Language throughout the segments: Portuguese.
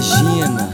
imagina.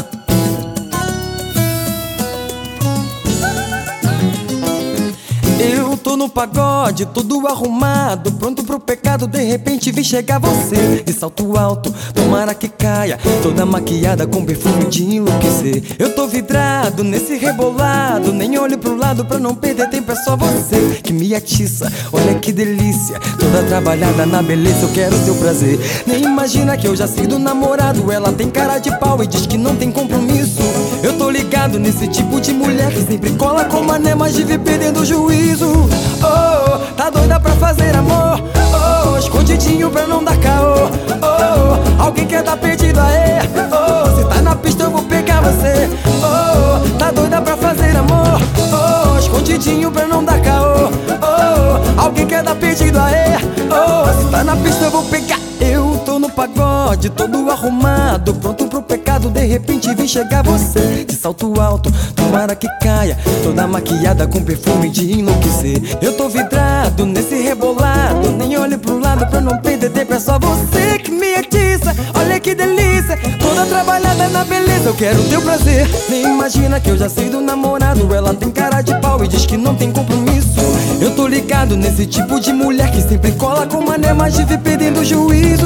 Eu tô no pagode, todo arrumado, pronto pro pecado. De repente vi chegar você de salto alto, tomara que caia, toda maquiada com perfume de enlouquecer. Eu tô vidrado nesse rebolado, nem olho pro lado pra não perder tempo. É só você que me atiça, olha que delícia, toda trabalhada na beleza. Eu quero teu prazer. Nem imagina que eu já sei do namorado. Ela tem cara de pau e diz que não tem compromisso. Eu tô ligado nesse tipo de mulher que sempre cola com mané, mas vive perdendo o juízo. Oh, tá doida pra fazer amor? Oh, escondidinho pra não dar caô. Oh, alguém quer dar perdido aê? Oh, se tá na pista eu vou pegar você. Oh, tá doida pra fazer amor? Oh, escondidinho pra não dar caô. Oh, alguém quer dar perdido aê? Oh, se tá na pista eu vou pegar. Eu tô no pagode, todo arrumado, pronto pro pecado. De repente vi chegar você de salto alto, tomara que caia, toda maquiada com perfume de enlouquecer. Eu tô vidrado nesse rebolado, nem olho pro lado pra não perder tempo. É só você que me atiça, olha que delícia, toda trabalhada na beleza. Eu quero teu prazer. Nem imagina que eu já sei do namorado. Ela tem cara de pau e diz que não tem compromisso. Eu tô ligado nesse tipo de mulher que sempre cola com mané, mas vive perdendo o juízo.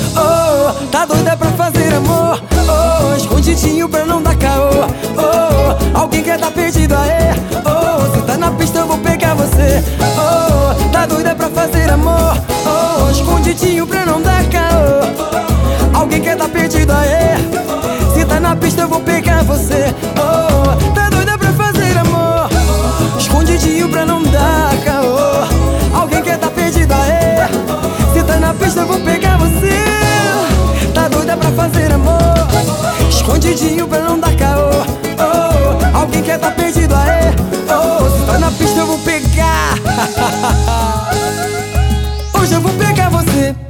Oh, tá doida pra fazer amor? Oh, escondidinho pra não dar caô. Oh, alguém quer dar perdido aê? Oh, se tá na pista eu vou pegar você. Oh, tá doida pra fazer amor? Oh, escondidinho pra não dar caô. Alguém quer dar perdido aê? Se tá na pista eu vou pegar você. Oh, tá doida pra fazer amor? Escondidinho pra não dar caô. Alguém quer dar perdido aê? Se tá na pista eu vou pegar você. Tá doida pra fazer amor? Escondidinho pra não dar caô. Oh, alguém quer tá perdido aê? Oh, se tá na pista eu vou pegar. Hoje eu vou pegar você.